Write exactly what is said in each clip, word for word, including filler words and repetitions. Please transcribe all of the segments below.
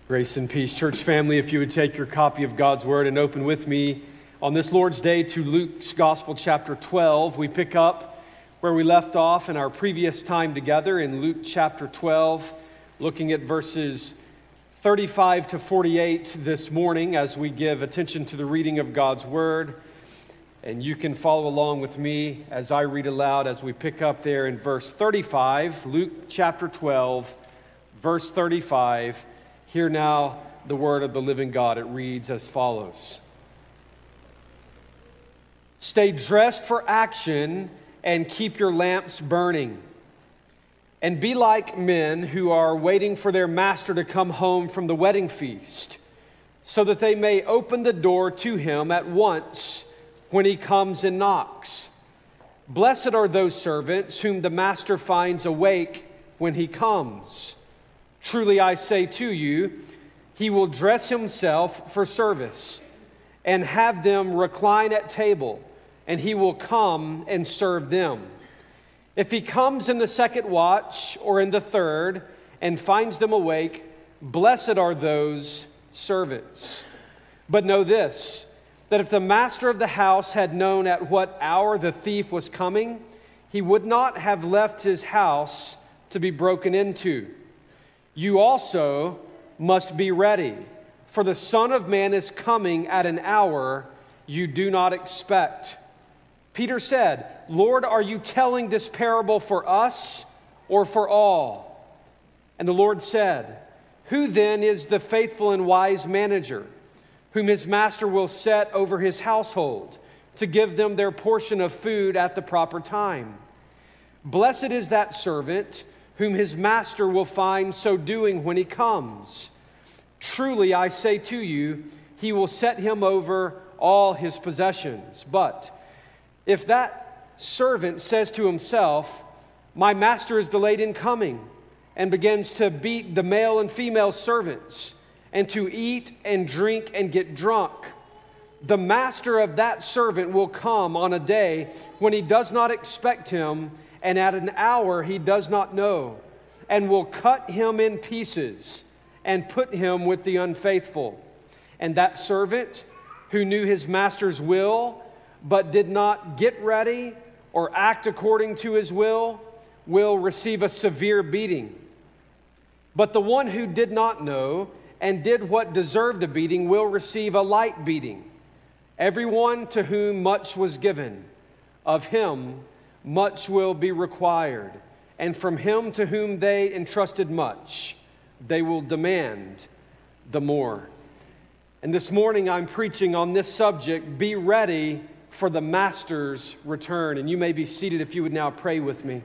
Grace and peace. Church family, if you would take your copy of God's Word and open with me on this Lord's Day to Luke's Gospel, chapter twelve. We pick up where we left off in our previous time together in Luke chapter twelve, looking at verses thirty-five to forty-eight this morning as we give attention to the reading of God's Word. And you can follow along with me as I read aloud as we pick up there in verse thirty-five, Luke chapter twelve, verse thirty-five. Hear now the word of the living God. It reads as follows. Stay dressed for action and keep your lamps burning. And be like men who are waiting for their master to come home from the wedding feast, so that they may open the door to him at once when he comes and knocks. Blessed are those servants whom the master finds awake when he comes. Truly I say to you, he will dress himself for service and have them recline at table, and he will come and serve them. If he comes in the second watch or in the third and finds them awake, blessed are those servants. But know this, that if the master of the house had known at what hour the thief was coming, he would not have left his house to be broken into. You also must be ready, for the Son of Man is coming at an hour you do not expect. Peter said, Lord, are you telling this parable for us or for all? And the Lord said, Who then is the faithful and wise manager, whom his master will set over his household, to give them their portion of food at the proper time? Blessed is that servant whom his master will find so doing when he comes. Truly I say to you, he will set him over all his possessions. But if that servant says to himself, My master is delayed in coming, and begins to beat the male and female servants, and to eat and drink and get drunk, the master of that servant will come on a day when he does not expect him, and at an hour he does not know, and will cut him in pieces and put him with the unfaithful. And that servant who knew his master's will, but did not get ready or act according to his will, will receive a severe beating. But the one who did not know and did what deserved a beating will receive a light beating. Everyone to whom much was given, of him much will be required, and from him to whom they entrusted much, they will demand the more. And this morning I'm preaching on this subject, be ready for the master's return. And you may be seated if you would now pray with me.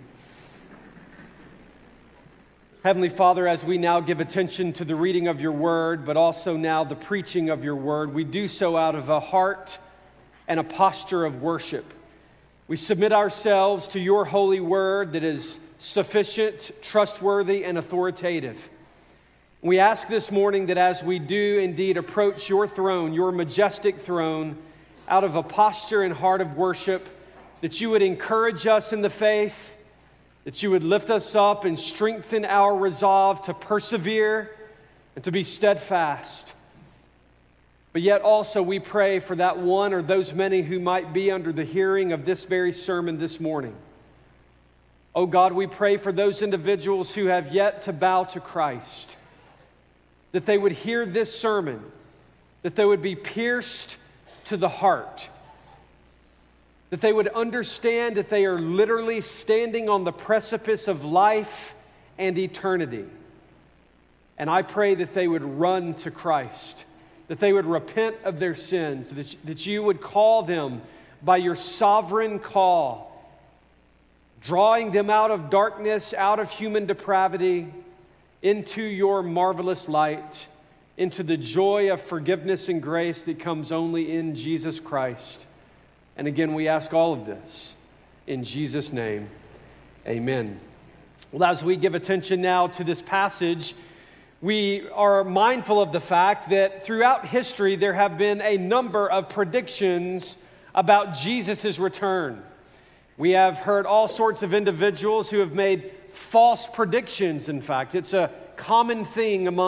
Heavenly Father, as we now give attention to the reading of your word, but also now the preaching of your word, we do so out of a heart and a posture of worship. We submit ourselves to your holy word that is sufficient, trustworthy, and authoritative. We ask this morning that as we do indeed approach your throne, your majestic throne, out of a posture and heart of worship, that you would encourage us in the faith, that you would lift us up and strengthen our resolve to persevere and to be steadfast. But yet also we pray for that one or those many who might be under the hearing of this very sermon this morning. Oh God, we pray for those individuals who have yet to bow to Christ, that they would hear this sermon, that they would be pierced to the heart, that they would understand that they are literally standing on the precipice of life and eternity. And I pray that they would run to Christ, that they would repent of their sins, that, that you would call them by your sovereign call, drawing them out of darkness, out of human depravity, into your marvelous light, into the joy of forgiveness and grace that comes only in Jesus Christ. And again, we ask all of this in Jesus' name, amen. Well, as we give attention now to this passage, we are mindful of the fact that throughout history there have been a number of predictions about Jesus' return. We have heard all sorts of individuals who have made false predictions, in fact. It's a common thing among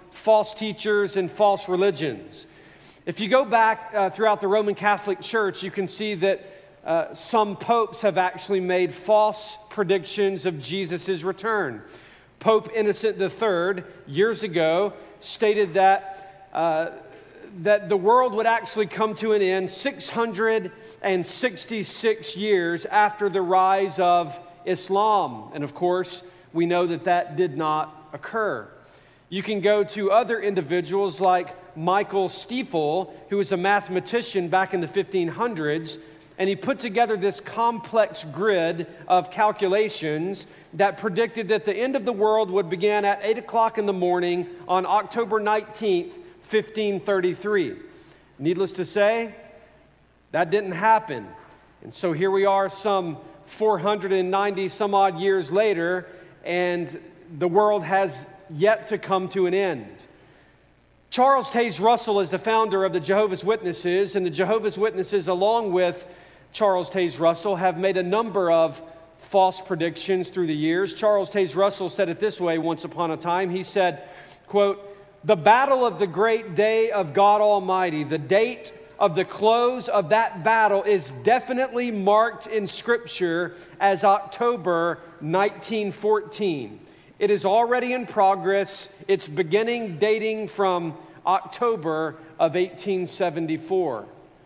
false teachers and false religions. If you go back uh, throughout the Roman Catholic Church, you can see that uh, some popes have actually made false predictions of Jesus' return. Pope Innocent the Third, years ago, stated that uh, that the world would actually come to an end six hundred sixty-six years after the rise of Islam. And of course, we know that that did not occur. You can go to other individuals like Michael Stiefel, who was a mathematician back in the fifteen hundreds, and he put together this complex grid of calculations that predicted that the end of the world would begin at eight o'clock in the morning on October nineteenth, fifteen thirty-three. Needless to say, that didn't happen. And so here we are some four hundred ninety some odd years later, and the world has yet to come to an end. Charles Taze Russell is the founder of the Jehovah's Witnesses, and the Jehovah's Witnesses, along with Charles Taze Russell, have made a number of false predictions through the years. Charles Taze Russell said it this way once upon a time. He said, quote, "The battle of the great day of God Almighty, the date of the close of that battle is definitely marked in Scripture as October nineteen fourteen. It is already in progress. It's beginning dating from October of eighteen seventy-four.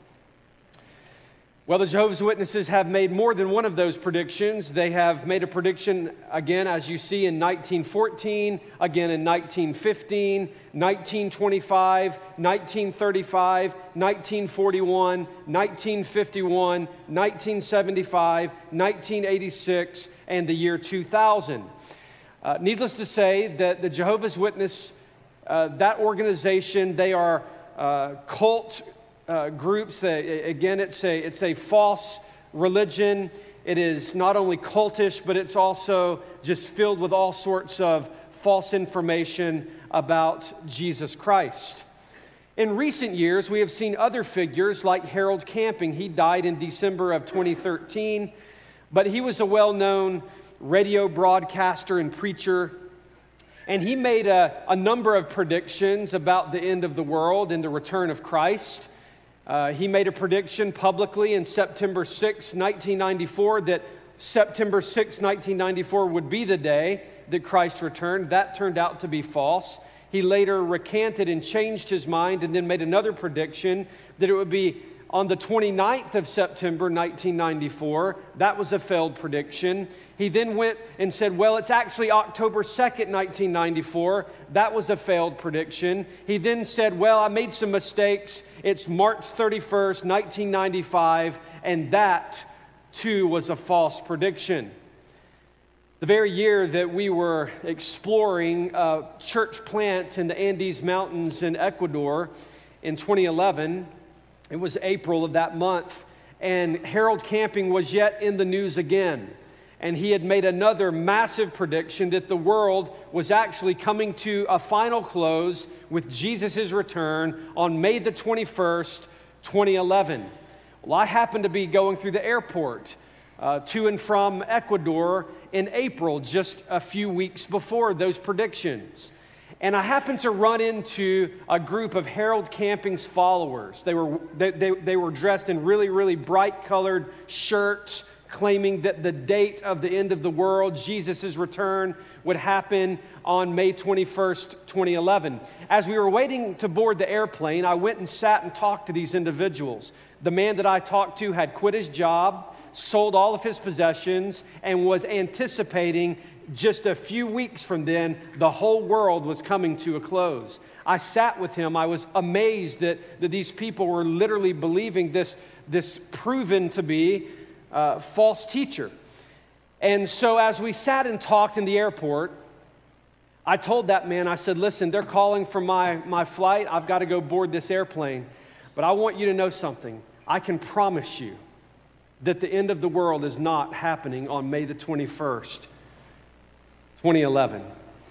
Well, the Jehovah's Witnesses have made more than one of those predictions. They have made a prediction, again, as you see, in nineteen fourteen, again in nineteen fifteen, nineteen twenty-five, nineteen thirty-five, nineteen forty-one, nineteen fifty-one, nineteen seventy-five, nineteen eighty-six, and the year two thousand. Uh, needless to say that the Jehovah's Witness, uh, that organization, they are uh, cult uh, groups. That, again, it's a, it's a false religion. It is not only cultish, but it's also just filled with all sorts of false information about Jesus Christ. In recent years, we have seen other figures like Harold Camping. He died in December of twenty thirteen, but he was a well-known radio broadcaster and preacher, and he made a, a number of predictions about the end of the world and the return of Christ. Uh, he made a prediction publicly in September sixth, nineteen ninety-four, that September sixth, nineteen ninety-four would be the day that Christ returned. That turned out to be false. He later recanted and changed his mind and then made another prediction that it would be on the twenty-ninth of September, nineteen ninety-four. That was a failed prediction. He then went and said, well, it's actually October second, nineteen ninety-four. That was a failed prediction. He then said, well, I made some mistakes. It's March thirty-first, nineteen ninety-five, and that too was a false prediction. The very year that we were exploring a church plant in the Andes Mountains in Ecuador in twenty eleven, it was April of that month, and Harold Camping was yet in the news again. And he had made another massive prediction that the world was actually coming to a final close with Jesus' return on May the twenty-first, twenty eleven. Well, I happened to be going through the airport uh, to and from Ecuador in April, just a few weeks before those predictions. And I happened to run into a group of Harold Camping's followers. They were, they, they, they were dressed in really, really bright colored shirts, claiming that the date of the end of the world, Jesus' return, would happen on May twenty-first, twenty eleven. As we were waiting to board the airplane, I went and sat and talked to these individuals. The man that I talked to had quit his job, sold all of his possessions, and was anticipating just a few weeks from then, the whole world was coming to a close. I sat with him. I was amazed that, that these people were literally believing this, this proven to be uh, false teacher. And so as we sat and talked in the airport, I told that man, I said, listen, they're calling for my, my flight. I've got to go board this airplane. But I want you to know something. I can promise you that the end of the world is not happening on May the twenty-first, twenty eleven.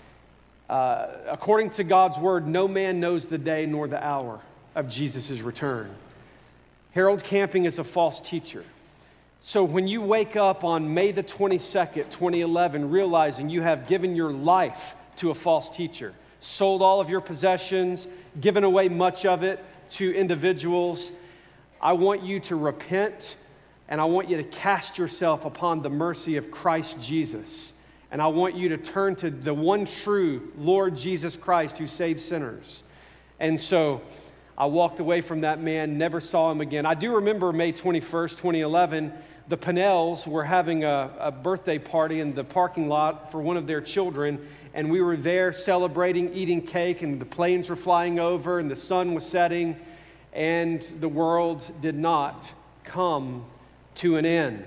Uh, according to God's word, no man knows the day nor the hour of Jesus' return. Harold Camping is a false teacher. So when you wake up on May the twenty-second, twenty eleven, realizing you have given your life to a false teacher, sold all of your possessions, given away much of it to individuals, I want you to repent, and I want you to cast yourself upon the mercy of Christ Jesus. And I want you to turn to the one true Lord Jesus Christ who saves sinners. And so I walked away from that man, never saw him again. I do remember May twenty-first, twenty eleven, the Pinnells were having a, a birthday party in the parking lot for one of their children, and we were there celebrating, eating cake, and the planes were flying over, and the sun was setting, and the world did not come to an end.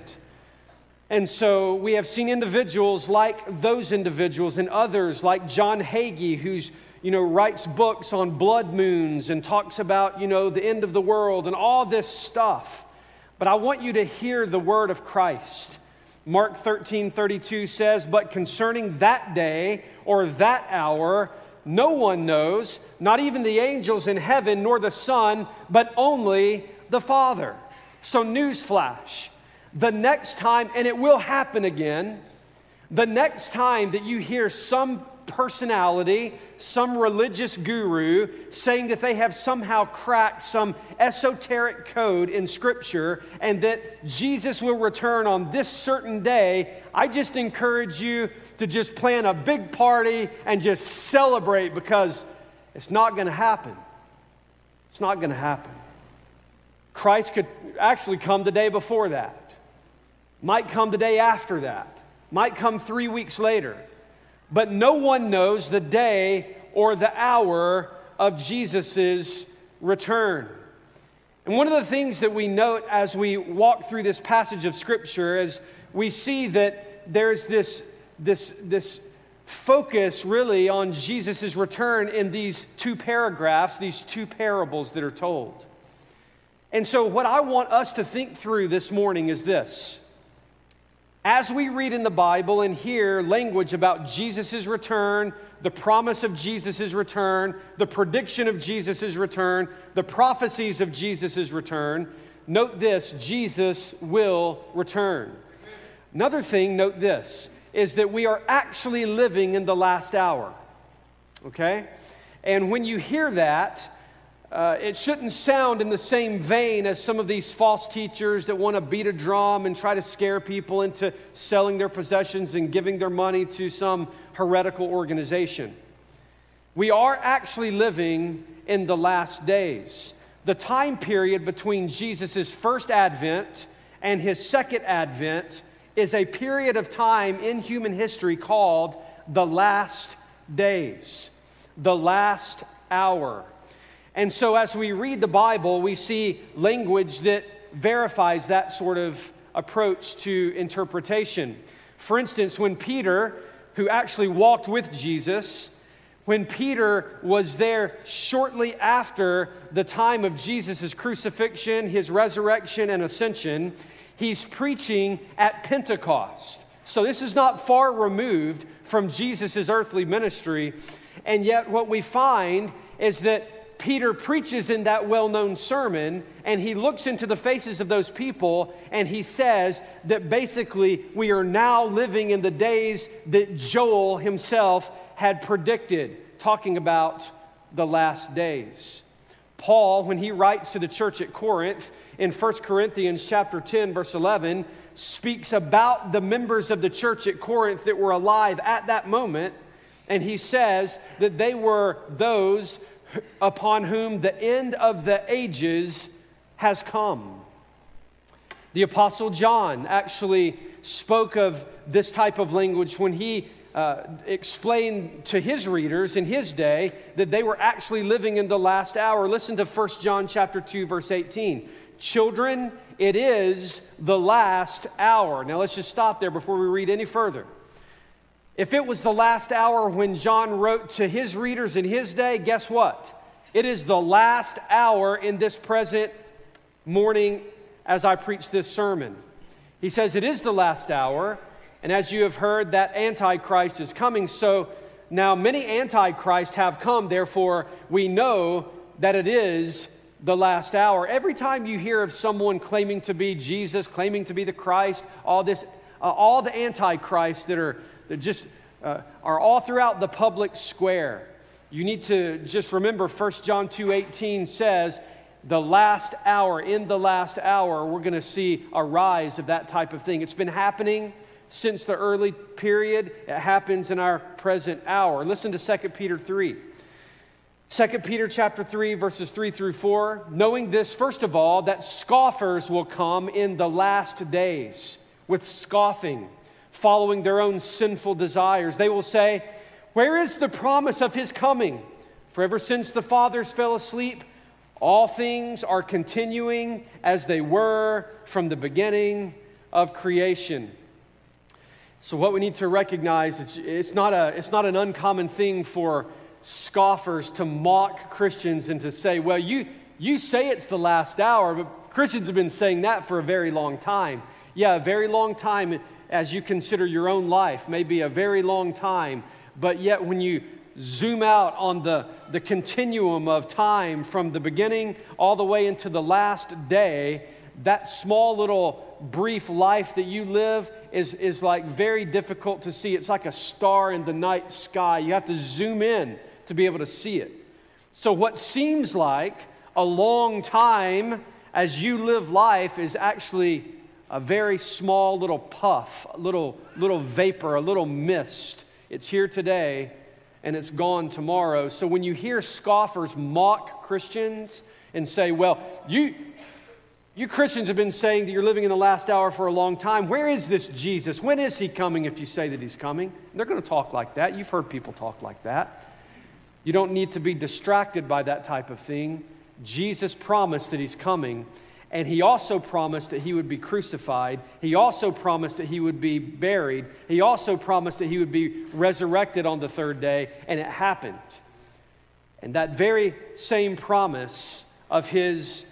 And so we have seen individuals like those individuals and others like John Hagee, who's, you know, writes books on blood moons and talks about, you know, the end of the world and all this stuff. But I want you to hear the word of Christ. Mark thirteen thirty-two says, "But concerning that day or that hour, no one knows, not even the angels in heaven, nor the Son, but only the Father." So newsflash, the next time, and it will happen again, the next time that you hear some personality, some religious guru saying that they have somehow cracked some esoteric code in Scripture and that Jesus will return on this certain day, I just encourage you to just plan a big party and just celebrate, because it's not going to happen. It's not going to happen. Christ could actually come the day before that. Might come the day after that. Might come three weeks later. But no one knows the day or the hour of Jesus' return. And one of the things that we note as we walk through this passage of Scripture is we see that there's this, this, this focus really on Jesus' return in these two paragraphs, these two parables that are told. And so what I want us to think through this morning is this. As we read in the Bible and hear language about Jesus' return, the promise of Jesus' return, the prediction of Jesus' return, the prophecies of Jesus' return, note this: Jesus will return. Another thing, note this, is that we are actually living in the last hour. Okay? And when you hear that, Uh, it shouldn't sound in the same vein as some of these false teachers that want to beat a drum and try to scare people into selling their possessions and giving their money to some heretical organization. We are actually living in the last days. The time period between Jesus' first advent and his second advent is a period of time in human history called the last days, the last hour. And so as we read the Bible, we see language that verifies that sort of approach to interpretation. For instance, when Peter, who actually walked with Jesus, when Peter was there shortly after the time of Jesus' crucifixion, his resurrection and ascension, he's preaching at Pentecost. So this is not far removed from Jesus' earthly ministry. And yet what we find is that Peter preaches in that well-known sermon, and he looks into the faces of those people, and he says that basically we are now living in the days that Joel himself had predicted, talking about the last days. Paul, when he writes to the church at Corinth, in First Corinthians chapter ten, verse eleven, speaks about the members of the church at Corinth that were alive at that moment, and he says that they were those upon whom the end of the ages has come. The Apostle John actually spoke of this type of language when he uh, explained to his readers in his day that they were actually living in the last hour. Listen to First John chapter two, verse eighteen. Children, it is the last hour. Now let's just stop there before we read any further. If it was the last hour when John wrote to his readers in his day, guess what? It is the last hour in this present morning as I preach this sermon. He says it is the last hour, and as you have heard, that Antichrist is coming. So now many Antichrists have come, therefore we know that it is the last hour. Every time you hear of someone claiming to be Jesus, claiming to be the Christ, all this, uh, all the Antichrists that are that just uh, are all throughout the public square. you need to just remember First John two eighteen says, the last hour, in the last hour, we're going to see a rise of that type of thing. It's been happening since the early period. It happens in our present hour. Listen to Second Peter three. Second Peter chapter three, verses three through four. Knowing this, first of all, that scoffers will come in the last days with scoffing, following their own sinful desires. They will say, where is the promise of his coming? For ever since the fathers fell asleep, all things are continuing as they were from the beginning of creation. So what we need to recognize is it's not a, it's not an uncommon thing for scoffers to mock Christians and to say, well, you, you say it's the last hour, but Christians have been saying that for a very long time. Yeah, a very long time as you consider your own life, maybe a very long time, but yet when you zoom out on the, the continuum of time from the beginning all the way into the last day, that small little brief life that you live is, is like very difficult to see. It's like a star in the night sky. You have to zoom in to be able to see it. So what seems like a long time as you live life is actually a very small little puff, a little, little vapor, a little mist. It's here today and it's gone tomorrow. So when you hear scoffers mock Christians and say, well, you, you Christians have been saying that you're living in the last hour for a long time. Where is this Jesus? When is he coming if you say that he's coming? And they're going to talk like that. You've heard people talk like that. You don't need to be distracted by that type of thing. Jesus promised that he's coming, and he also promised that he would be crucified. He also promised that he would be buried. He also promised that he would be resurrected on the third day, and it happened. And that very same promise of his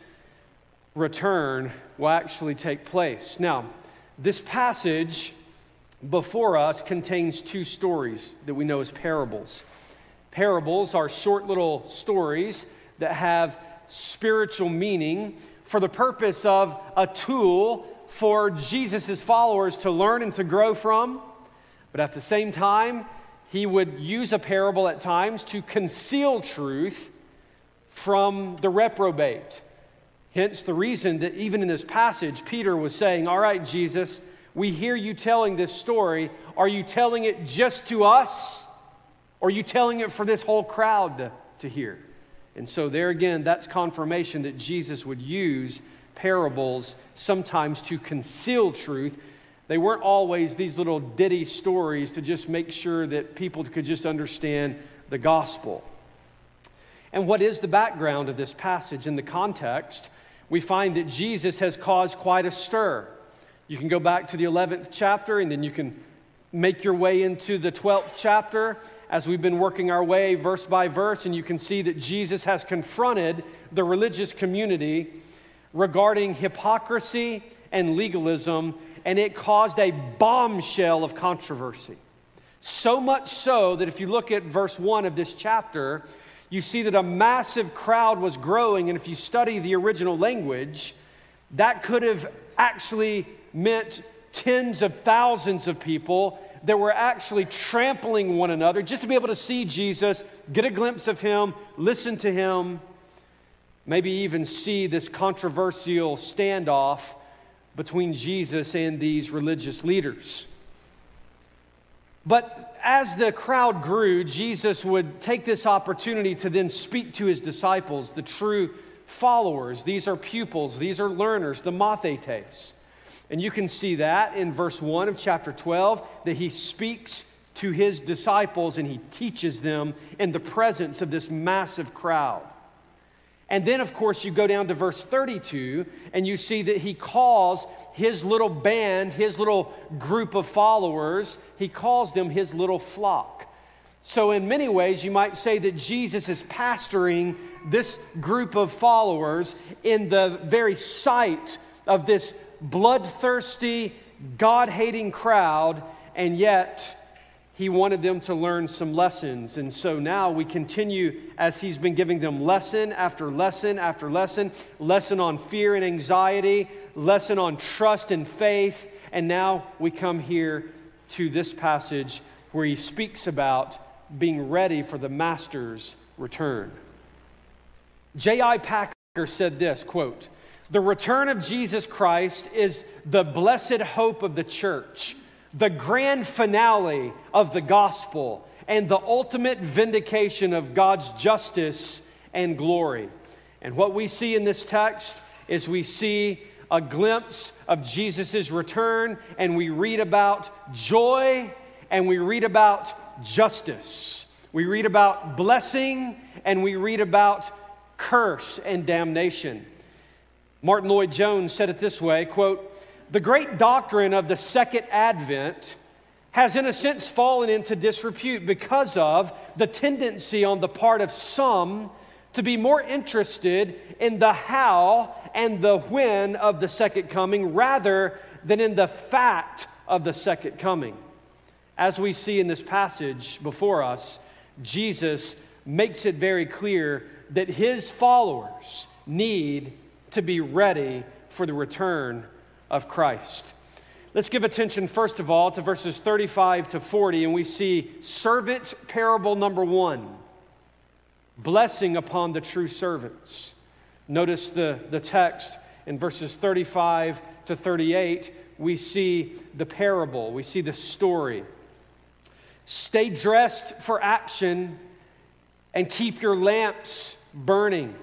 return will actually take place. Now, this passage before us contains two stories that we know as parables. Parables are short little stories that have spiritual meaning for the purpose of a tool for Jesus' followers to learn and to grow from. But at the same time, he would use a parable at times to conceal truth from the reprobate. Hence the reason that even in this passage, Peter was saying, all right, Jesus, we hear you telling this story. Are you telling it just to us? Or are you telling it for this whole crowd to, to hear? And so there again, that's confirmation that Jesus would use parables sometimes to conceal truth. They weren't always these little ditty stories to just make sure that people could just understand the gospel. And what is the background of this passage? In the context, we find that Jesus has caused quite a stir. You can go back to the eleventh chapter, and then you can make your way into the twelfth chapter as we've been working our way verse by verse, and you can see that Jesus has confronted the religious community regarding hypocrisy and legalism, and it caused a bombshell of controversy. So much so that if you look at verse one of this chapter, you see that a massive crowd was growing, and if you study the original language, that could have actually meant tens of thousands of people that were actually trampling one another just to be able to see Jesus, get a glimpse of him, listen to him, maybe even see this controversial standoff between Jesus and these religious leaders. But as the crowd grew, Jesus would take this opportunity to then speak to his disciples, the true followers. These are pupils, these are learners, the mathetes. And you can see that in verse one of chapter twelve, that he speaks to his disciples and he teaches them in the presence of this massive crowd. And then, of course, you go down to verse thirty-two, and you see that he calls his little band, his little group of followers, he calls them his little flock. So in many ways, you might say that Jesus is pastoring this group of followers in the very sight of this bloodthirsty, God-hating crowd, and yet he wanted them to learn some lessons. And so now we continue as he's been giving them lesson after lesson after lesson, lesson on fear and anxiety, lesson on trust and faith, and now we come here to this passage where he speaks about being ready for the master's return. J I Packer said this, quote, "The return of Jesus Christ is the blessed hope of the church, the grand finale of the gospel, and the ultimate vindication of God's justice and glory." And what we see in this text is we see a glimpse of Jesus' return, and we read about joy, and we read about justice. We read about blessing, and we read about curse and damnation. Martin Lloyd-Jones said it this way, quote, "The great doctrine of the second advent has in a sense fallen into disrepute because of the tendency on the part of some to be more interested in the how and the when of the second coming rather than in the fact of the second coming." As we see in this passage before us, Jesus makes it very clear that his followers need to be ready for the return of Christ. Let's give attention, first of all, to verses thirty-five to forty, and we see servant parable number one, blessing upon the true servants. Notice the, the text in verses thirty-five to thirty-eight, we see the parable, we see the story. "Stay dressed for action and keep your lamps burning.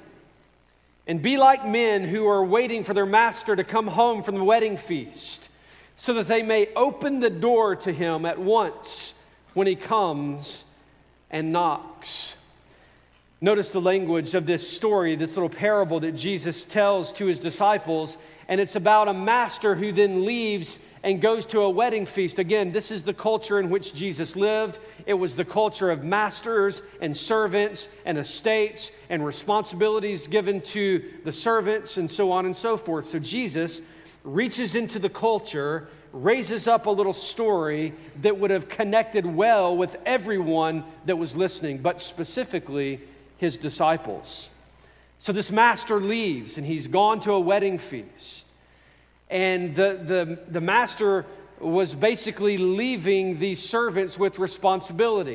And be like men who are waiting for their master to come home from the wedding feast, so that they may open the door to him at once when he comes and knocks." Notice the language of this story, this little parable that Jesus tells to his disciples, and it's about a master who then leaves and goes to a wedding feast. Again, this is the culture in which Jesus lived. It was the culture of masters and servants and estates and responsibilities given to the servants and so on and so forth. So Jesus reaches into the culture, raises up a little story that would have connected well with everyone that was listening, but specifically his disciples. So this master leaves and he's gone to a wedding feast. And the, the, the master was basically leaving these servants with responsibility.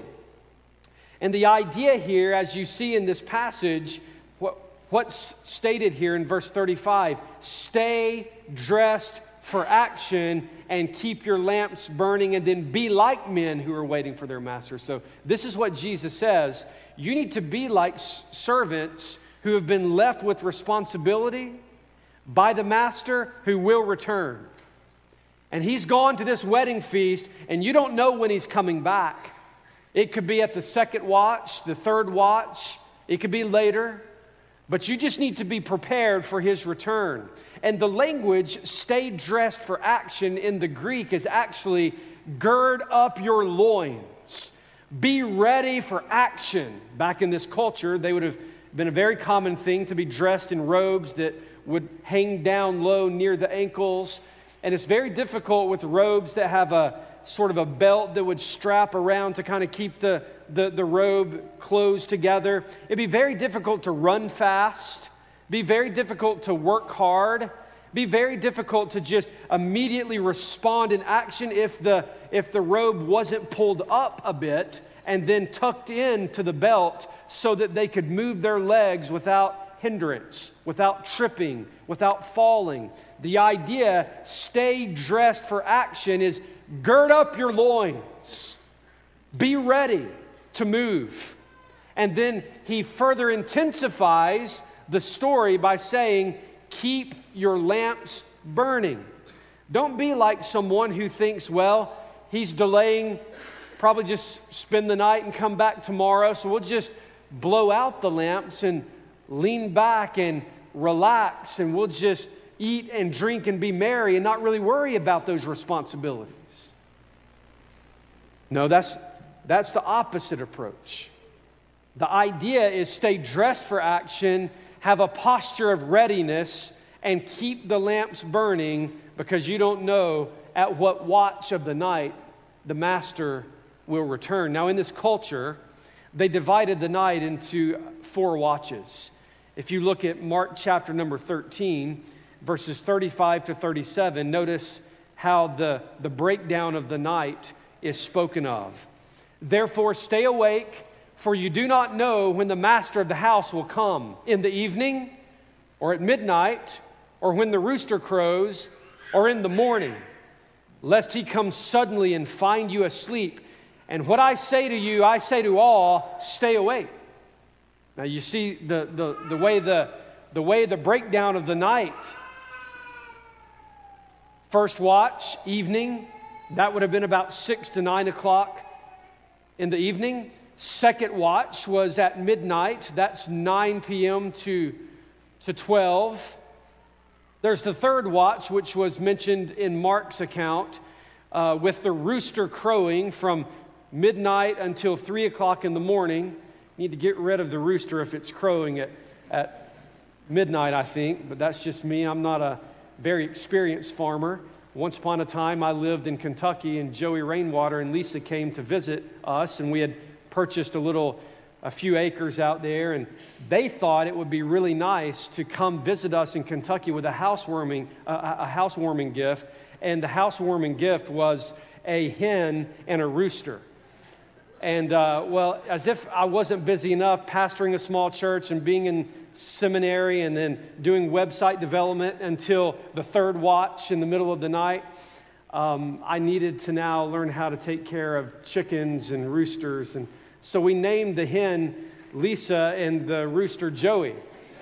And the idea here, as you see in this passage, what, what's stated here in verse thirty-five, stay dressed for action and keep your lamps burning, and then be like men who are waiting for their master. So this is what Jesus says. You need to be like servants who have been left with responsibility by the master who will return. And he's gone to this wedding feast, and you don't know when he's coming back. It could be at the second watch, the third watch. It could be later. But you just need to be prepared for his return. And the language, stay dressed for action, in the Greek is actually gird up your loins. Be ready for action. Back in this culture, they would have been a very common thing to be dressed in robes that would hang down low near the ankles. And it's very difficult with robes that have a sort of a belt that would strap around to kind of keep the, the, the robe closed together. It'd be very difficult to run fast, be very difficult to work hard, be very difficult to just immediately respond in action if the, if the robe wasn't pulled up a bit and then tucked into the belt so that they could move their legs without hindrance, without tripping, without falling. The idea, stay dressed for action, is gird up your loins. Be ready to move. And then he further intensifies the story by saying, keep your lamps burning. Don't be like someone who thinks, well, he's delaying, probably just spend the night and come back tomorrow, so we'll just blow out the lamps and lean back and relax, and we'll just eat and drink and be merry and not really worry about those responsibilities. No, that's, that's the opposite approach. The idea is stay dressed for action, have a posture of readiness, and keep the lamps burning, because you don't know at what watch of the night the master will return. Now, in this culture, they divided the night into four watches. If you look at Mark chapter number thirteen, verses thirty-five to thirty-seven, notice how the, the breakdown of the night is spoken of. Therefore stay awake, for you do not know when the master of the house will come, in the evening, or at midnight, or when the rooster crows, or in the morning, lest he come suddenly and find you asleep. And what I say to you, I say to all, stay awake. Now you see the, the, the, way the, the way the breakdown of the night. First watch, evening, that would have been about six to nine o'clock in the evening. Second watch was at midnight. That's nine p.m. to, to twelve. There's the third watch, which was mentioned in Mark's account, uh, with the rooster crowing from midnight until three o'clock in the morning. You need to get rid of the rooster if it's crowing at, at midnight, I think, but that's just me. I'm not a very experienced farmer. Once upon a time, I lived in Kentucky, and Joey Rainwater and Lisa came to visit us, and we had purchased a little, a few acres out there, and they thought it would be really nice to come visit us in Kentucky with a housewarming, uh, a housewarming gift, and the housewarming gift was a hen and a rooster. And uh, well, as if I wasn't busy enough pastoring a small church and being in seminary and then doing website development until the third watch in the middle of the night, um, I needed to now learn how to take care of chickens and roosters. And so we named the hen Lisa and the rooster Joey.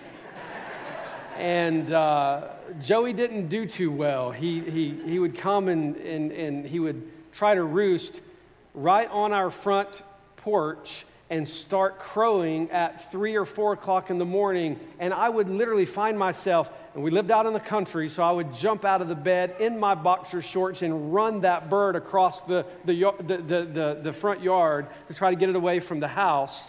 And uh, Joey didn't do too well. He, he, he would come and, and, and he would try to roost right on our front porch and start crowing at three or four o'clock in the morning. And I would literally find myself, and we lived out in the country, so I would jump out of the bed in my boxer shorts and run that bird across the, the, the, the, the, the front yard to try to get it away from the house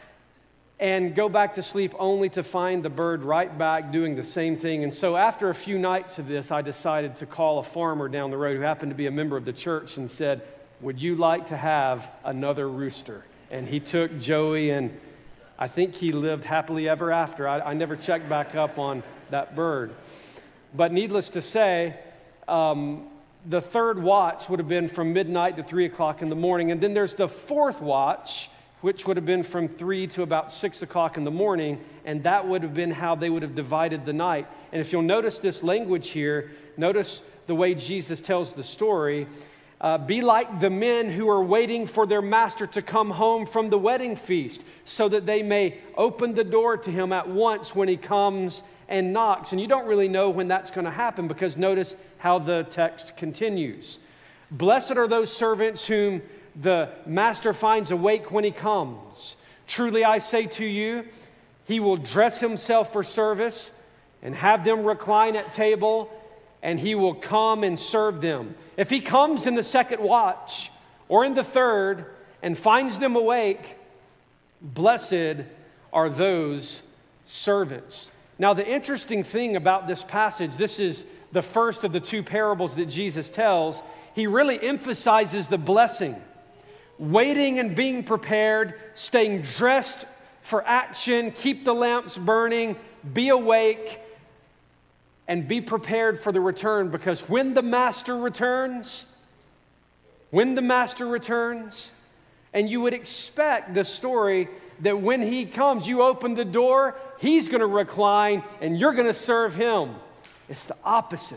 and go back to sleep only to find the bird right back doing the same thing. And so after a few nights of this, I decided to call a farmer down the road who happened to be a member of the church and said, would you like to have another rooster? And he took Joey, and I think he lived happily ever after. I, I never checked back up on that bird. But needless to say, um, the third watch would have been from midnight to three o'clock in the morning. And then there's the fourth watch, which would have been from three to about six o'clock in the morning. And that would have been how they would have divided the night. And if you'll notice this language here, notice the way Jesus tells the story. Uh, be like the men who are waiting for their master to come home from the wedding feast, so that they may open the door to him at once when he comes and knocks. And you don't really know when that's going to happen, because notice how the text continues. Blessed are those servants whom the master finds awake when he comes. Truly I say to you, he will dress himself for service and have them recline at table, and he will come and serve them. If he comes in the second watch or in the third and finds them awake, blessed are those servants. Now, the interesting thing about this passage, this is the first of the two parables that Jesus tells. He really emphasizes the blessing. Waiting and being prepared, staying dressed for action, keep the lamps burning, be awake, and be prepared for the return, because when the master returns, when the master returns, and you would expect the story that when he comes, you open the door, he's going to recline, and you're going to serve him. It's the opposite.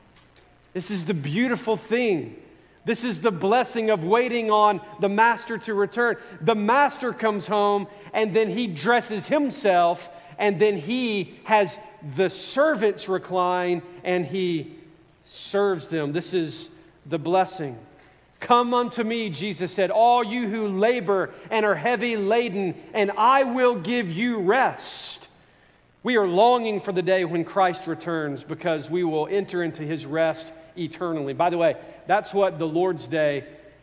This is the beautiful thing. This is the blessing of waiting on the master to return. The master comes home, and then he dresses himself, and then he has the servants recline, and he serves them. This is the blessing. Come unto me, Jesus said, all you who labor and are heavy laden, and I will give you rest. We are longing for the day when Christ returns, because we will enter into his rest eternally. By the way, that's what the Lord's Day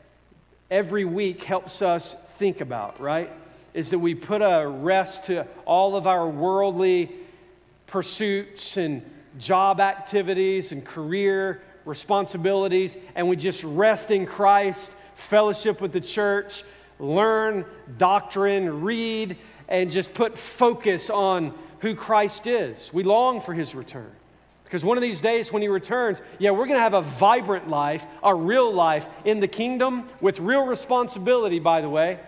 every week helps us think about, right? Is that we put a rest to all of our worldly pursuits and job activities and career responsibilities, and we just rest in Christ, fellowship with the church, learn doctrine, read, and just put focus on who Christ is. We long for his return. Because one of these days when he returns, yeah, we're going to have a vibrant life, a real life in the kingdom with real responsibility, by the way.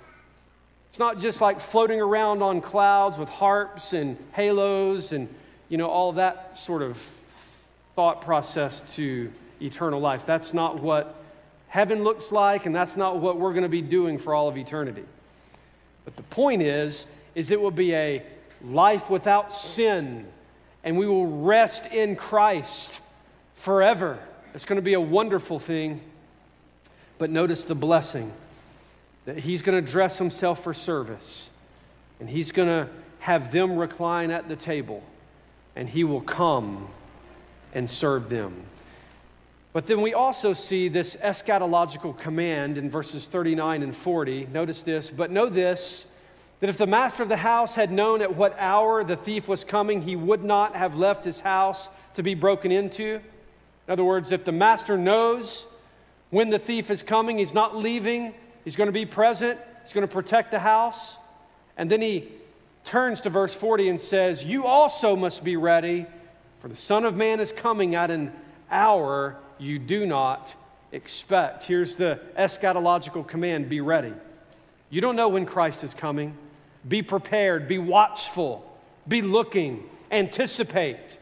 It's not just like floating around on clouds with harps and halos and, you know, all that sort of thought process to eternal life. That's not what heaven looks like, and that's not what we're going to be doing for all of eternity. But the point is, is it will be a life without sin, and we will rest in Christ forever. It's going to be a wonderful thing. But notice the blessing, that he's going to dress himself for service, and he's going to have them recline at the table, and he will come and serve them. But then we also see this eschatological command in verses thirty-nine and forty. Notice this, but know this, that if the master of the house had known at what hour the thief was coming, he would not have left his house to be broken into. In other words, if the master knows when the thief is coming, he's not leaving, he's going to be present, he's going to protect the house. And then he turns to verse forty and says, you also must be ready, for the Son of Man is coming at an hour you do not expect. Here's the eschatological command, be ready. You don't know when Christ is coming. Be prepared, be watchful, be looking, anticipate.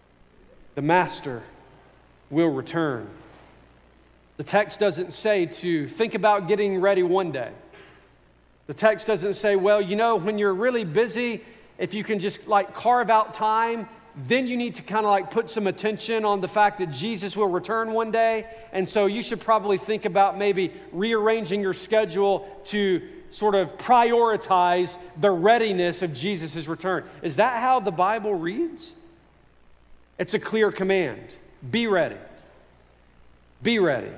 The Master will return. The text doesn't say to think about getting ready one day. The text doesn't say, well, you know, when you're really busy, if you can just like carve out time, then you need to kind of like put some attention on the fact that Jesus will return one day. And so you should probably think about maybe rearranging your schedule to sort of prioritize the readiness of Jesus' return. Is that how the Bible reads? It's a clear command. Be ready. Be ready.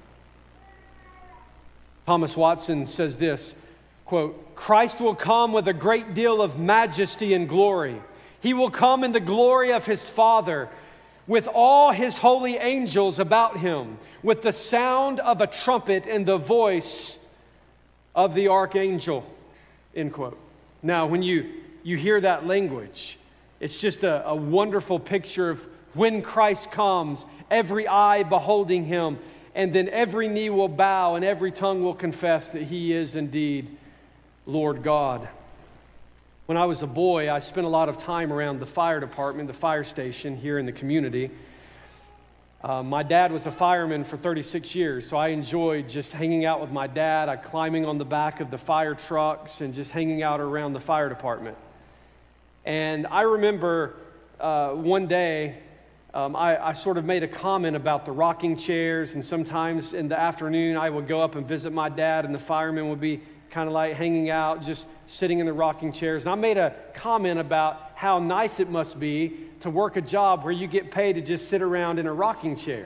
Thomas Watson says this, quote, Christ will come with a great deal of majesty and glory. He will come in the glory of his Father, with all his holy angels about him, with the sound of a trumpet and the voice of the archangel, end quote. Now, when you, you hear that language, it's just a, a wonderful picture of when Christ comes, every eye beholding him, and then every knee will bow and every tongue will confess that he is indeed Lord God. When I was a boy, I spent a lot of time around the fire department, the fire station here in the community. Uh, my dad was a fireman for thirty-six years, so I enjoyed just hanging out with my dad, I climbing on the back of the fire trucks and just hanging out around the fire department. And I remember uh, one day, um, I, I sort of made a comment about the rocking chairs, and sometimes in the afternoon I would go up and visit my dad, and the firemen would be kind of like hanging out, just sitting in the rocking chairs. And I made a comment about how nice it must be to work a job where you get paid to just sit around in a rocking chair.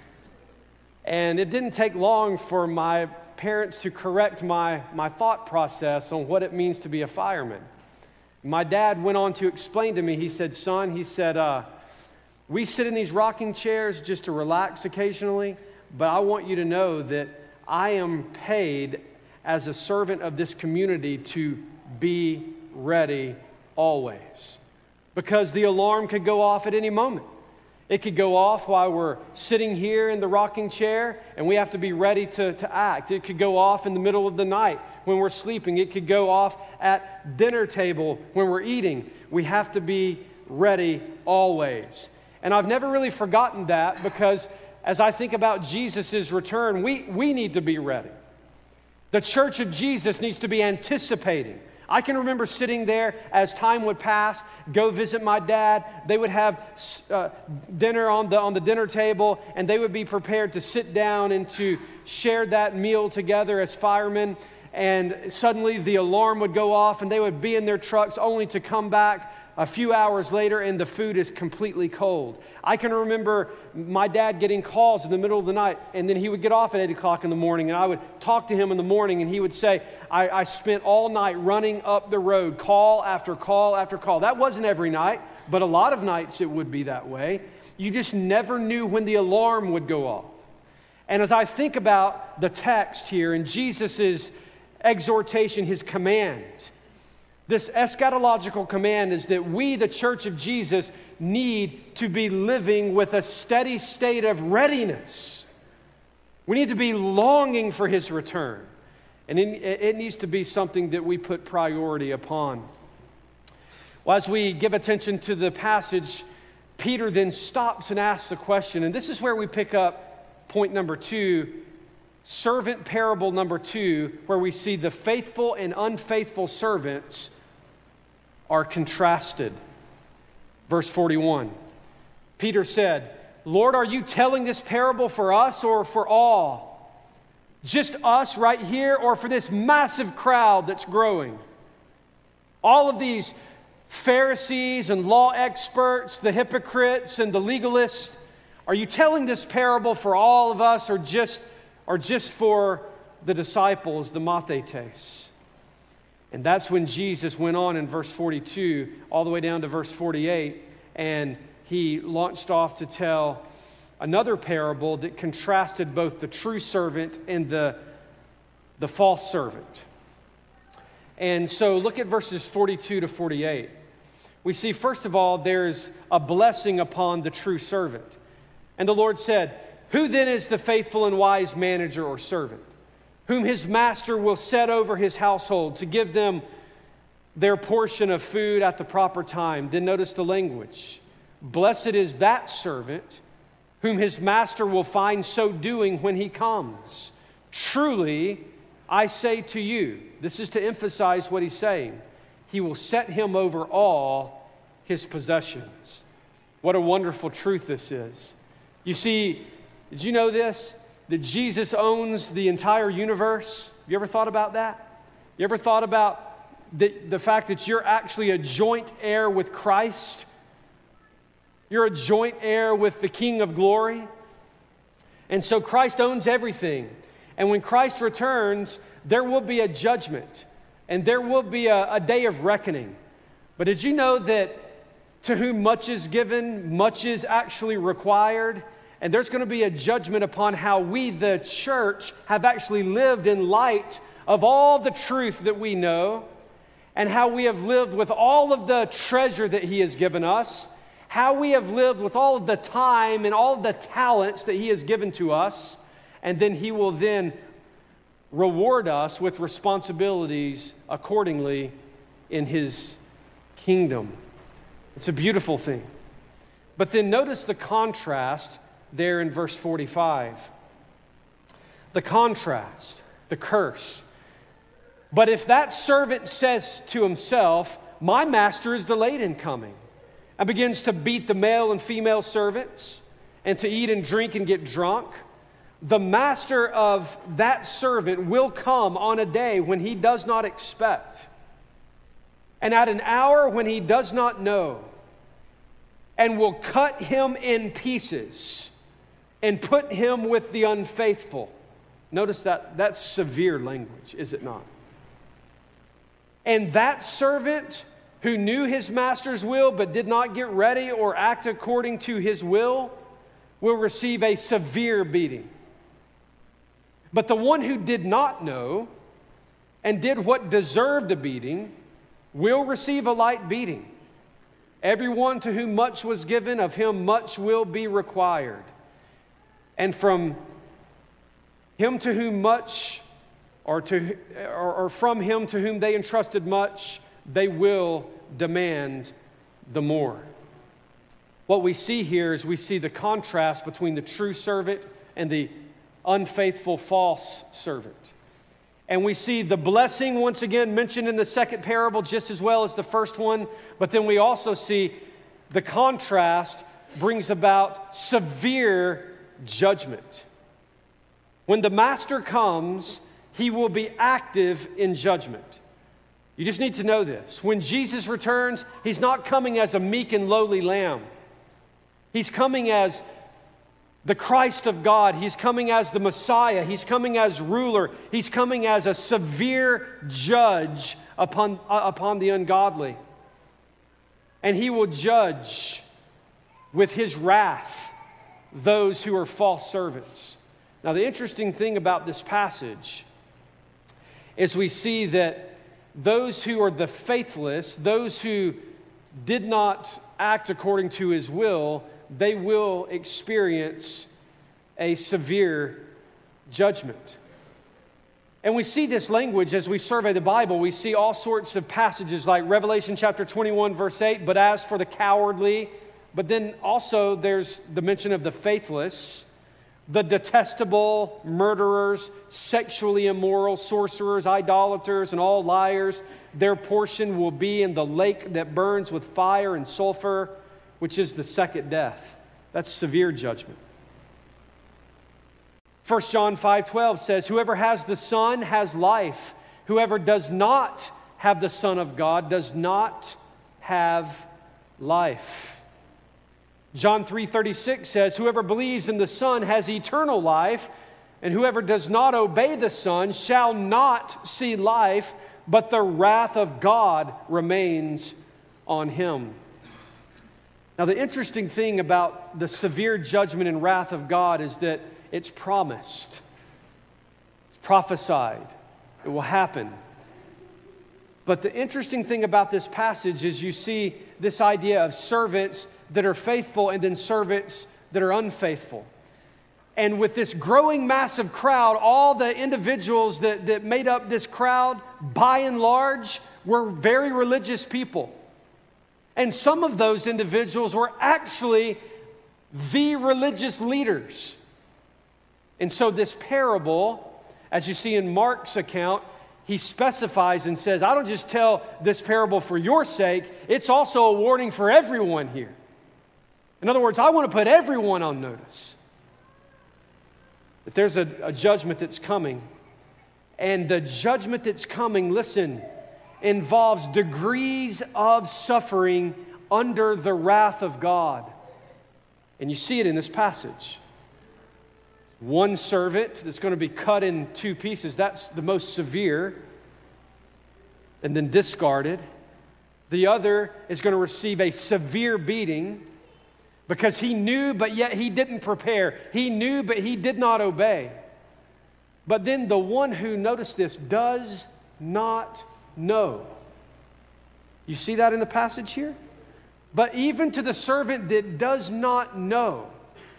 And it didn't take long for my parents to correct my, my thought process on what it means to be a fireman. My dad went on to explain to me, he said, son, he said, uh, we sit in these rocking chairs just to relax occasionally, but I want you to know that I am paid as a servant of this community to be ready always. Because the alarm could go off at any moment. It could go off while we're sitting here in the rocking chair and we have to be ready to, to act. It could go off in the middle of the night when we're sleeping. It could go off at dinner table when we're eating. We have to be ready always. And I've never really forgotten that, because as I think about Jesus' return, we, we need to be ready. The church of Jesus needs to be anticipating. I can remember sitting there as time would pass, go visit my dad. They would have uh, dinner on the, on the dinner table, and they would be prepared to sit down and to share that meal together as firemen. And suddenly the alarm would go off, and they would be in their trucks only to come back a few hours later, and the food is completely cold. I can remember my dad getting calls in the middle of the night, and then he would get off at eight o'clock in the morning, and I would talk to him in the morning, and he would say, I, I spent all night running up the road, call after call after call. That wasn't every night, but a lot of nights it would be that way. You just never knew when the alarm would go off. And as I think about the text here and Jesus' exhortation, his command, This eschatological command is that we, the church of Jesus, need to be living with a steady state of readiness. We need to be longing for his return. And it, it needs to be something that we put priority upon. Well, as we give attention to the passage, Peter then stops and asks the question, and this is where we pick up point number two, servant parable number two, where we see the faithful and unfaithful servants are contrasted. Verse forty-one, Peter said, Lord, are you telling this parable for us or for all? Just us right here or for this massive crowd that's growing? All of these Pharisees and law experts, the hypocrites and the legalists, are you telling this parable for all of us or just, or just for the disciples, the mathetes? And that's when Jesus went on in verse forty-two all the way down to verse forty-eight, and he launched off to tell another parable that contrasted both the true servant and the, the false servant. And so look at verses forty-two to forty-eight. We see, first of all, there's a blessing upon the true servant. And the Lord said, who then is the faithful and wise manager or servant, whom his master will set over his household to give them their portion of food at the proper time? Then notice the language. Blessed is that servant whom his master will find so doing when he comes. Truly, I say to you, this is to emphasize what he's saying, he will set him over all his possessions. What a wonderful truth this is. You see, did you know this? That Jesus owns the entire universe? You ever thought about that? You ever thought about the, the fact that you're actually a joint heir with Christ? You're a joint heir with the King of Glory. And so Christ owns everything. And when Christ returns, there will be a judgment. And there will be a, a day of reckoning. But did you know that to whom much is given, much is actually required? And there's going to be a judgment upon how we, the church, have actually lived in light of all the truth that we know, and how we have lived with all of the treasure that he has given us, how we have lived with all of the time and all of the talents that he has given to us, and then he will then reward us with responsibilities accordingly in his kingdom. It's a beautiful thing. But then notice the contrast there in verse forty-five. The contrast, the curse. But if that servant says to himself, my master is delayed in coming, and begins to beat the male and female servants, and to eat and drink and get drunk, the master of that servant will come on a day when he does not expect, and at an hour when he does not know, and will cut him in pieces and put him with the unfaithful. Notice that that's severe language, is it not? And that servant who knew his master's will but did not get ready or act according to his will will receive a severe beating. But the one who did not know and did what deserved a beating will receive a light beating. Everyone to whom much was given, of him much will be required. And from him to whom much, or, to, or, or from him to whom they entrusted much, they will demand the more. What we see here is we see the contrast between the true servant and the unfaithful false servant. And we see the blessing once again mentioned in the second parable just as well as the first one. But then we also see the contrast brings about severe judgment. When the master comes, he will be active in judgment. You just need to know this. When Jesus returns, he's not coming as a meek and lowly lamb. He's coming as the Christ of God. He's coming as the Messiah. He's coming as ruler. He's coming as a severe judge upon, uh, upon the ungodly. And he will judge with his wrath those who are false servants. Now, the interesting thing about this passage is we see that those who are the faithless, those who did not act according to his will, they will experience a severe judgment. And we see this language as we survey the Bible. We see all sorts of passages like Revelation chapter twenty-one, verse eight, but as for the cowardly, but then also there's the mention of the faithless, the detestable, murderers, sexually immoral, sorcerers, idolaters, and all liars. Their portion will be in the lake that burns with fire and sulfur, which is the second death. That's severe judgment. First John five twelve says, whoever has the Son has life. Whoever does not have the Son of God does not have life. John three thirty-six says, whoever believes in the Son has eternal life, and whoever does not obey the Son shall not see life, but the wrath of God remains on him. Now, the interesting thing about the severe judgment and wrath of God is that it's promised. It's prophesied. It will happen. But the interesting thing about this passage is you see this idea of servants that are faithful and then servants that are unfaithful. And with this growing massive crowd, all the individuals that, that made up this crowd, by and large, were very religious people. And some of those individuals were actually the religious leaders. And so this parable, as you see in Mark's account, he specifies and says, I don't just tell this parable for your sake, it's also a warning for everyone here. In other words, I want to put everyone on notice that there's a, a judgment that's coming. And the judgment that's coming, listen, involves degrees of suffering under the wrath of God. And you see it in this passage. One servant that's going to be cut in two pieces, that's the most severe, and then discarded. The other is going to receive a severe beating because he knew, but yet he didn't prepare. He knew, but he did not obey. But then the one who, notice this, does not know. You see that in the passage here? But even to the servant that does not know,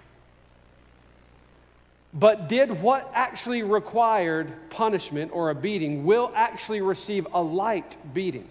but did what actually required punishment or a beating, will actually receive a light beating.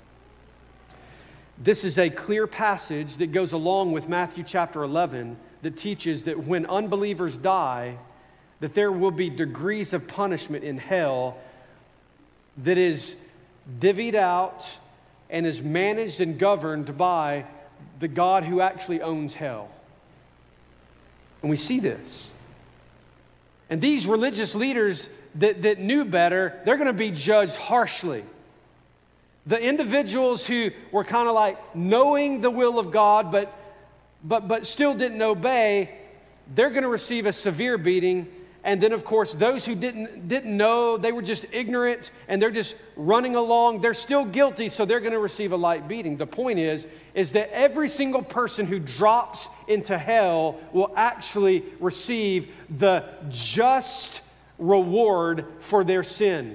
This is a clear passage that goes along with Matthew chapter eleven that teaches that when unbelievers die, that there will be degrees of punishment in hell that is divvied out and is managed and governed by the God who actually owns hell. And we see this. And these religious leaders that, that knew better, they're going to be judged harshly. The individuals who were kind of like knowing the will of God, but, but, but still didn't obey, they're going to receive a severe beating. And then, of course, those who didn't, didn't know, they were just ignorant, and they're just running along. They're still guilty, so they're going to receive a light beating. The point is, is that every single person who drops into hell will actually receive the just reward for their sin.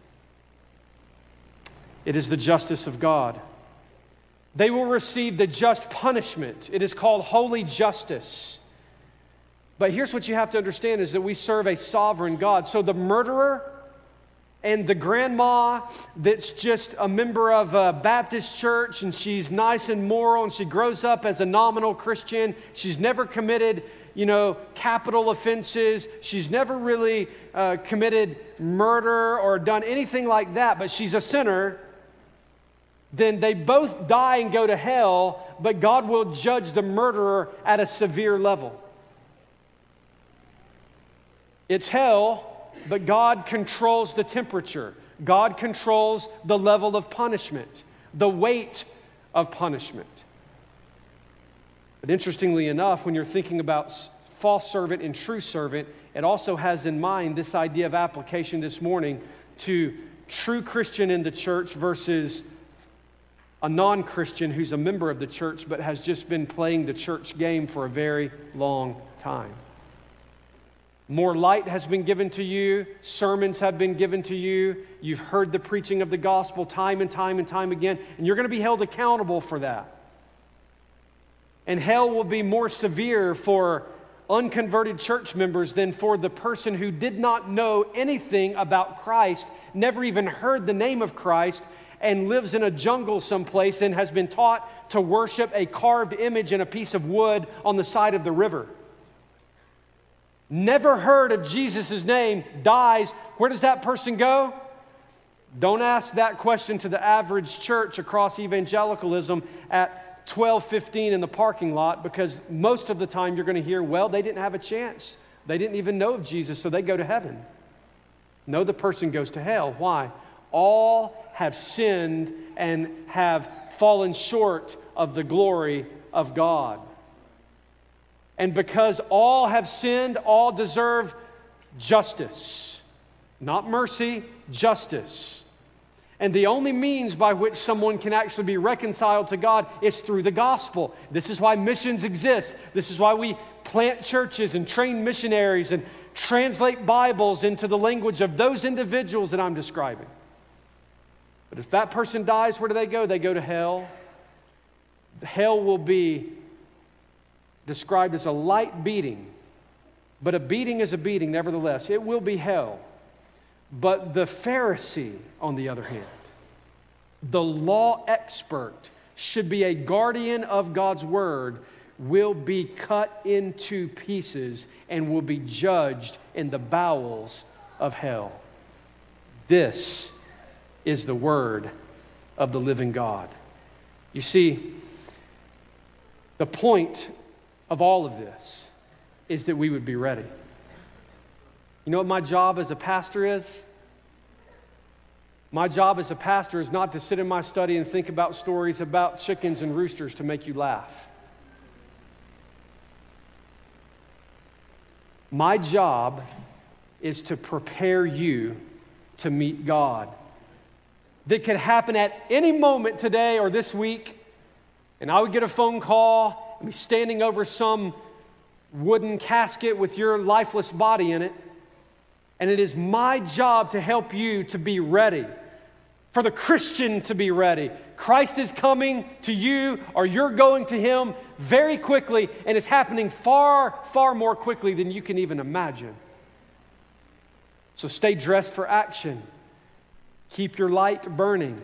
It is the justice of God. They will receive the just punishment. It is called holy justice. But here's what you have to understand is that we serve a sovereign God. So the murderer and the grandma that's just a member of a Baptist church and she's nice and moral and she grows up as a nominal Christian. She's never committed, you know, capital offenses. She's never really uh, committed murder or done anything like that, but she's a sinner. Then they both die and go to hell, but God will judge the murderer at a severe level. It's hell, but God controls the temperature. God controls the level of punishment, the weight of punishment. But interestingly enough, when you're thinking about false servant and true servant, it also has in mind this idea of application this morning to true Christian in the church versus a non-Christian who's a member of the church but has just been playing the church game for a very long time. More light has been given to you. Sermons have been given to you. You've heard the preaching of the gospel time and time and time again, and you're going to be held accountable for that. And hell will be more severe for unconverted church members than for the person who did not know anything about Christ, never even heard the name of Christ, and lives in a jungle someplace and has been taught to worship a carved image and a piece of wood on the side of the river. Never heard of Jesus' name, dies. Where does that person go? Don't ask that question to the average church across evangelicalism at twelve fifteen in the parking lot, because most of the time you're going to hear, well, they didn't have a chance. They didn't even know of Jesus, so they go to heaven. No, the person goes to hell. Why? All have sinned and have fallen short of the glory of God. And because all have sinned, all deserve justice. Not mercy, justice. And the only means by which someone can actually be reconciled to God is through the gospel. This is why missions exist. This is why we plant churches and train missionaries and translate Bibles into the language of those individuals that I'm describing. But if that person dies, where do they go? They go to hell. Hell will be described as a light beating, but a beating is a beating nevertheless. It will be hell. But the Pharisee, on the other hand, the law expert, should be a guardian of God's word, will be cut into pieces and will be judged in the bowels of hell. This is the word of the living God. You see, the point of all of this is that we would be ready. You know what my job as a pastor is? My job as a pastor is not to sit in my study and think about stories about chickens and roosters to make you laugh. My job is to prepare you to meet God. That could happen at any moment today or this week, and I would get a phone call and be standing over some wooden casket with your lifeless body in it, and it is my job to help you to be ready, for the Christian to be ready. Christ is coming to you, or you're going to Him very quickly, and it's happening far, far more quickly than you can even imagine. So stay dressed for action. Keep your light burning.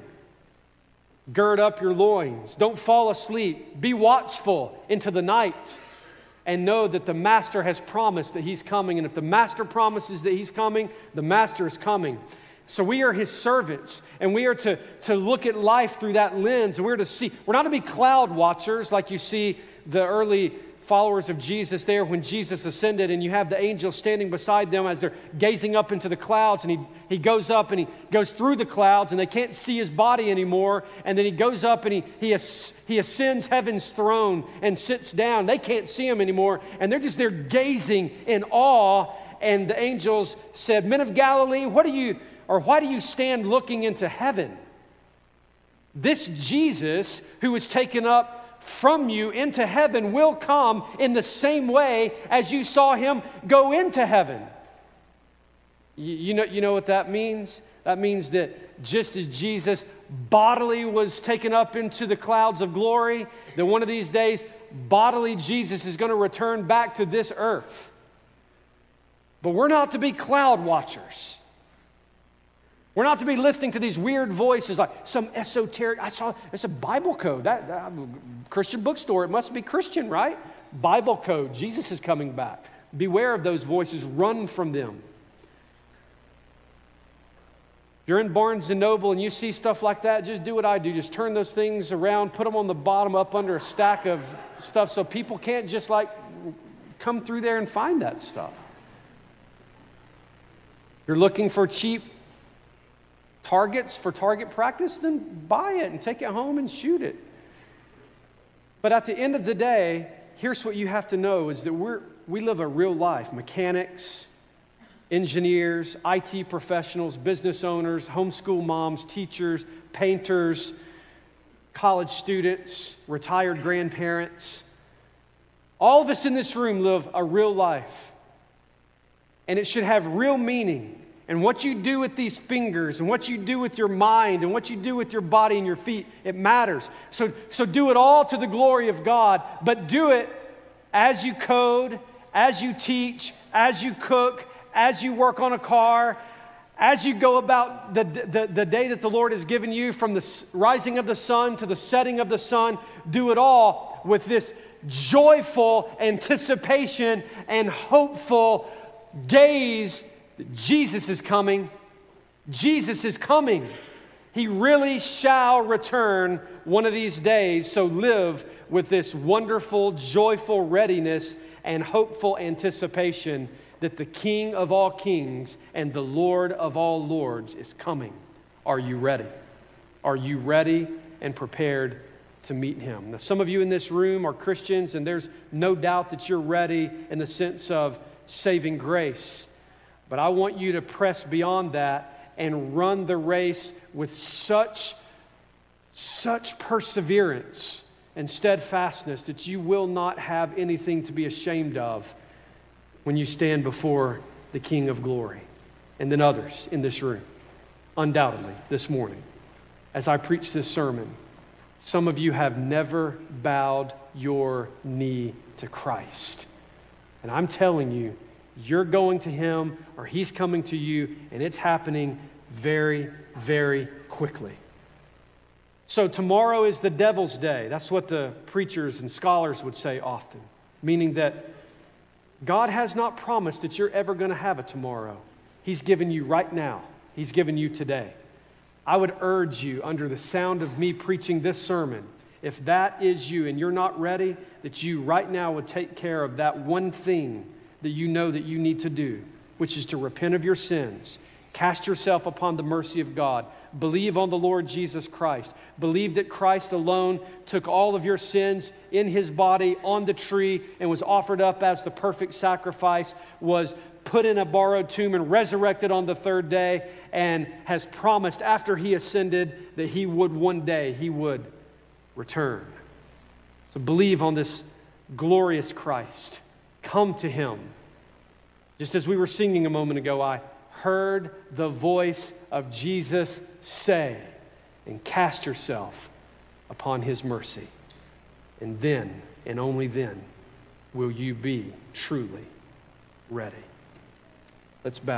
Gird up your loins. Don't fall asleep. Be watchful into the night. And know that the Master has promised that He's coming. And if the Master promises that He's coming, the Master is coming. So we are His servants. And we are to, to look at life through that lens. And we're to see, we're not to be cloud watchers like you see the early followers of Jesus there when Jesus ascended, and you have the angel standing beside them as they're gazing up into the clouds, and he, he goes up and he goes through the clouds and they can't see His body anymore, and then he goes up and he, he, as, he ascends heaven's throne and sits down. They can't see Him anymore, and they're just there gazing in awe, and the angels said, "Men of Galilee, what do you, or why do you stand looking into heaven? This Jesus who was taken up from you into heaven will come in the same way as you saw Him go into heaven." You, you know, you know what that means? That means that just as Jesus bodily was taken up into the clouds of glory, that one of these days, bodily Jesus is going to return back to this earth. But we're not to be cloud watchers. We're not to be listening to these weird voices like some esoteric, I saw, it's a Bible code. That, that Christian bookstore, it must be Christian, right? Bible code, Jesus is coming back. Beware of those voices, run from them. If you're in Barnes and Noble and you see stuff like that, just do what I do. Just turn those things around, put them on the bottom up under a stack of stuff so people can't just like come through there and find that stuff. You're looking for cheap targets for target practice, then buy it and take it home and shoot it. But at the end of the day, here's what you have to know is that we're, we live a real life. Mechanics, engineers, I T professionals, business owners, homeschool moms, teachers, painters, college students, retired grandparents. All of us in this room live a real life. and it should have real meaning. And what you do with these fingers and what you do with your mind and what you do with your body and your feet, it matters. So, so do it all to the glory of God, but do it as you code, as you teach, as you cook, as you work on a car, as you go about the, the, the day that the Lord has given you, from the rising of the sun to the setting of the sun. Do it all with this joyful anticipation and hopeful gaze. Jesus is coming. Jesus is coming. He really shall return one of these days. So live with this wonderful, joyful readiness and hopeful anticipation that the King of all kings and the Lord of all lords is coming. Are you ready? Are you ready and prepared to meet him? Now, some of you in this room are Christians, and there's no doubt that you're ready in the sense of saving grace. But I want you to press beyond that and run the race with such, such perseverance and steadfastness that you will not have anything to be ashamed of when you stand before the King of glory. And then others in this room, undoubtedly this morning, as I preach this sermon, some of you have never bowed your knee to Christ. And I'm telling you, you're going to him or he's coming to you, and it's happening very, very quickly. So tomorrow is the devil's day. That's what the preachers and scholars would say often, meaning that God has not promised that you're ever going to have a tomorrow. He's given you right now. He's given you today. I would urge you, under the sound of me preaching this sermon, if that is you and you're not ready, that you right now would take care of that one thing that you know that you need to do, which is to repent of your sins, cast yourself upon the mercy of God, believe on the Lord Jesus Christ, believe that Christ alone took all of your sins in his body on the tree and was offered up as the perfect sacrifice, was put in a borrowed tomb and resurrected on the third day, and has promised after he ascended that he would one day, he would return. So believe on this glorious Christ. Come to him. Just as we were singing a moment ago, I heard the voice of Jesus say, and cast yourself upon his mercy. And then, and only then, will you be truly ready. Let's bow.